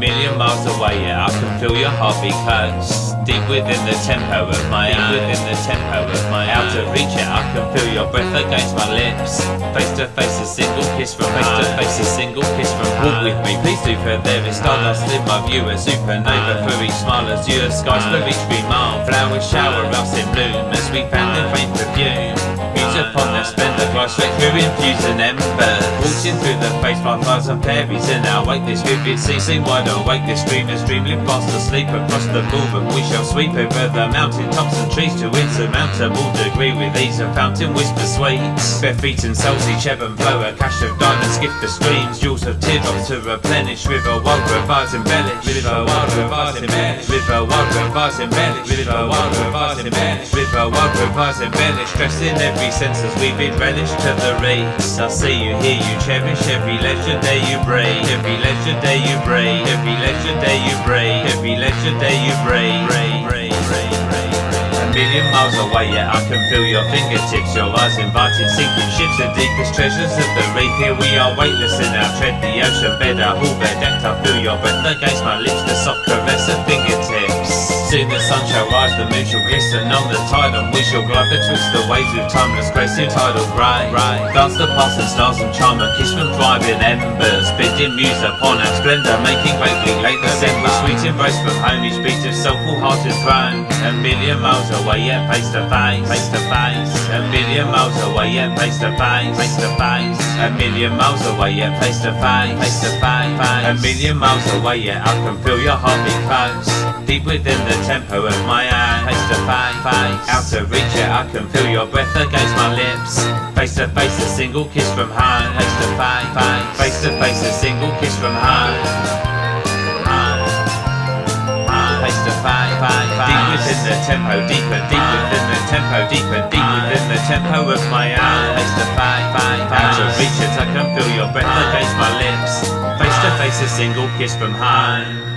million miles away, yeah, I can feel your heartbeat close. Deep within the tempo of my own. Within the tempo of my own. Out of reach, yeah, I can feel your breath against my lips. Face to face, a single kiss from face to face, a single kiss from home. Walk with me, please do, for there is stardust in my view. A supernova for each smile, azure skies for each remark. Flowers shower us in bloom as we fan the flame perfume. Muse upon their splendor, glow straight through infusing ember. Walking through the face by fires and fairies in our wake. This vivid sea, sing wide awake. This dreamless dream live fast asleep across the ballroom. We shall sweep over the mountain tops and trees to insurmountable degree. With ease a fountain whisper sweet. Bare feet and souls each ebb and flow. A cache of diamonds gift the streams. Jewels of teardrops to replenish. River wild revives embellish. River wild revives embellish. River wild revives embellish. River wild revives embellish. River wild revives embellish. Dressed in every sense as we bid relish to the race. I see you, hear you, cherish every leisure day you breathe. Every leisure day you breathe. Every leisure day you breathe. Every leisure day you breathe. A million miles away, yeah, I can feel your fingertips. Your eyes inviting sinking ships. The deepest treasures of the reef. Here we are weightless in our tread. The ocean bed, our hull bed decked. I feel your breath against my lips. The soft caress of fingertips. Soon the sun shall rise, the moon shall glisten on the tide, and we shall glide betwixt the waves with timeless grace in tidal grey. Dance the passing stars and charm a kiss from thriving embers, bidding muse upon our splendour, making greatly late the December. Sweet embrace from home, each beat of soulful heart enthroned. A million miles away, yet face to face, face to face. A million miles away, yet face to face, face to face. A million miles away, yet face to face, face to face. A million miles away, yet I can feel your heartbeat close. Deep within the tempo of my own. Face to face, out of reach, yeah, I can feel your breath against my lips. Face to face, a single kiss from home. Face to face, a single kiss from home. Face to face, deep within the tempo, deeper, deep within the tempo, deeper, deep within the tempo of my own. Face to face, out of reach, I can feel your breath against my lips. Face to face, a single kiss from home.